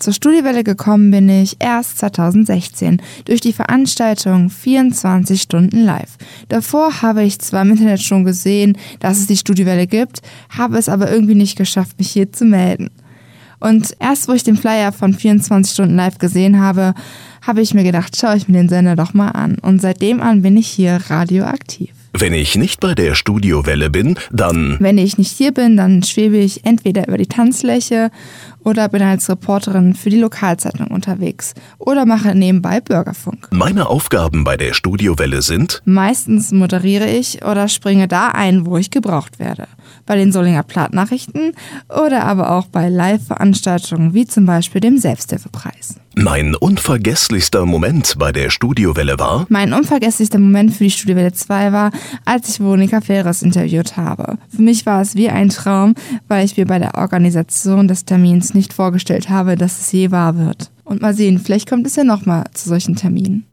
Zur Studiowelle gekommen bin ich erst 2016 durch die Veranstaltung 24 Stunden live. Davor habe ich zwar im Internet schon gesehen, dass es die Studiowelle gibt, habe es aber irgendwie nicht geschafft, mich hier zu melden. Und erst wo ich den Flyer von 24 Stunden live gesehen habe, habe ich mir gedacht, schaue ich mir den Sender doch mal an. Und seitdem an bin ich hier radioaktiv. Wenn ich nicht bei der Studiowelle bin, dann... Wenn ich nicht hier bin, dann schwebe ich entweder über die Tanzfläche oder bin als Reporterin für die Lokalzeitung unterwegs oder mache nebenbei Bürgerfunk. Meine Aufgaben bei der Studiowelle sind... Meistens moderiere ich oder springe da ein, wo ich gebraucht werde. Bei den Solinger Plattnachrichten oder aber auch bei Live-Veranstaltungen wie zum Beispiel dem Selbsthilfepreis. Mein unvergesslichster Moment bei der Studiowelle war... Mein unvergesslichster Moment für die Studiowelle 2 war, als ich Veronika Ferres interviewt habe. Für mich war es wie ein Traum, weil ich mir bei der Organisation des Termins nicht vorgestellt habe, dass es je wahr wird. Und mal sehen, vielleicht kommt es ja nochmal zu solchen Terminen.